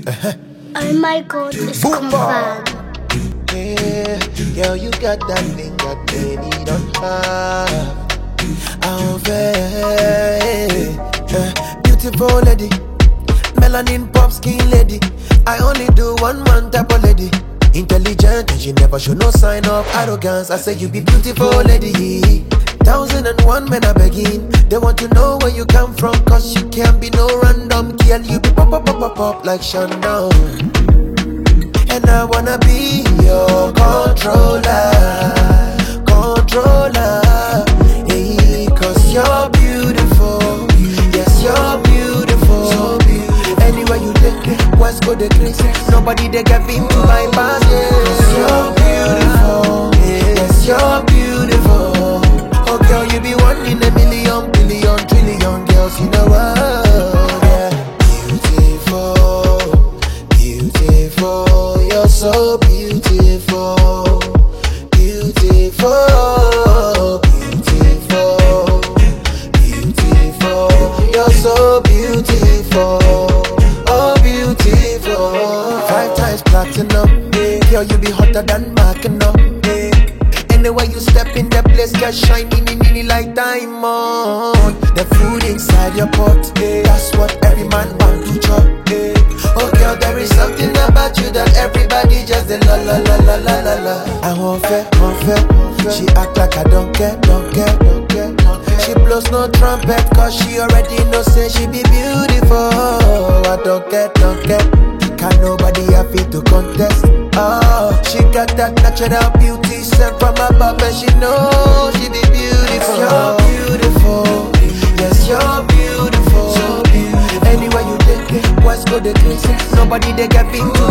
Oh my God, it's confirmed. Yeah, girl, you got that thing that many don't have. Oh, babe, beautiful lady, melanin pop skin lady. I only do one man type of lady. Intelligent and she never show no sign of arrogance. I say you be beautiful lady. 1001 men are begging. They want to know where you come from, cause you can't be no random girl. You be pop pop pop pop pop like Shandon. And I wanna be your controller, controller. Hey, cause you're beautiful. Yes, you're beautiful. So beautiful. Anywhere you take, West go the grace. Nobody they get into my past. Yes, you're beautiful. Yes, you're beautiful. Oh girl, you be one in a million, billion, trillion girls in the world. Yeah, beautiful, beautiful. You're so beautiful, beautiful, beautiful, beautiful. You're so beautiful, oh beautiful. 5 times platinum, girl, you be hotter than Mackinac. Anywhere you step in the place, get shiny, like diamond. The food inside your pot, that's what every man want to chop. Oh girl, there is something about you that everybody just the la la la la la la la. I won't fair. She act like I don't care. She blows no trumpet, cause she already know say she be beautiful. I don't care. Can't nobody have it to contest. Oh, she got that natural beauty sent from above, and she knows she be beautiful. You're beautiful. Yes, you're beautiful. So beautiful. Anywhere you take it, West go the crazy. Nobody they get into